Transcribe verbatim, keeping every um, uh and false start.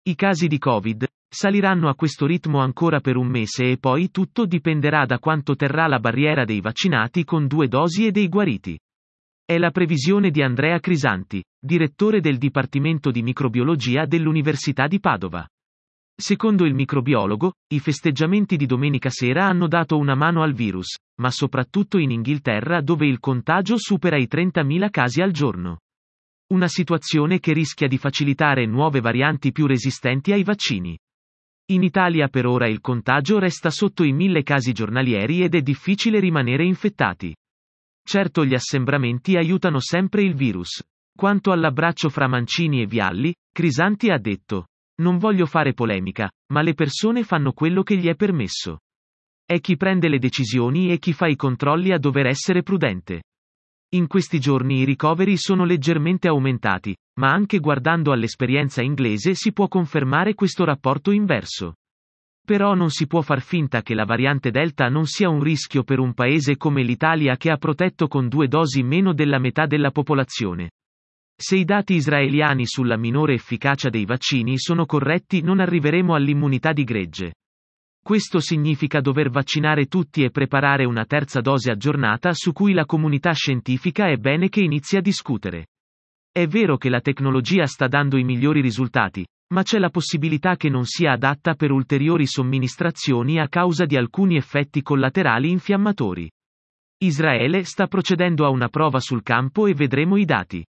I casi di Covid saliranno a questo ritmo ancora per un mese e poi tutto dipenderà da quanto terrà la barriera dei vaccinati con due dosi e dei guariti. È la previsione di Andrea Crisanti, direttore del Dipartimento di Microbiologia dell'Università di Padova. Secondo il microbiologo, i festeggiamenti di domenica sera hanno dato una mano al virus, ma soprattutto in Inghilterra dove il contagio supera i trentamila casi al giorno. Una situazione che rischia di facilitare nuove varianti più resistenti ai vaccini. In Italia per ora il contagio resta sotto i mille casi giornalieri ed è difficile rimanere infettati. Certo gli assembramenti aiutano sempre il virus. Quanto all'abbraccio fra Mancini e Vialli, Crisanti ha detto: non voglio fare polemica, ma le persone fanno quello che gli è permesso. È chi prende le decisioni e chi fa i controlli a dover essere prudente. In questi giorni i ricoveri sono leggermente aumentati, ma anche guardando all'esperienza inglese si può confermare questo rapporto inverso. Però non si può far finta che la variante Delta non sia un rischio per un paese come l'Italia che ha protetto con due dosi meno della metà della popolazione. Se i dati israeliani sulla minore efficacia dei vaccini sono corretti, non arriveremo all'immunità di gregge. Questo significa dover vaccinare tutti e preparare una terza dose aggiornata su cui la comunità scientifica è bene che inizi a discutere. È vero che la tecnologia sta dando i migliori risultati, ma c'è la possibilità che non sia adatta per ulteriori somministrazioni a causa di alcuni effetti collaterali infiammatori. Israele sta procedendo a una prova sul campo e vedremo i dati.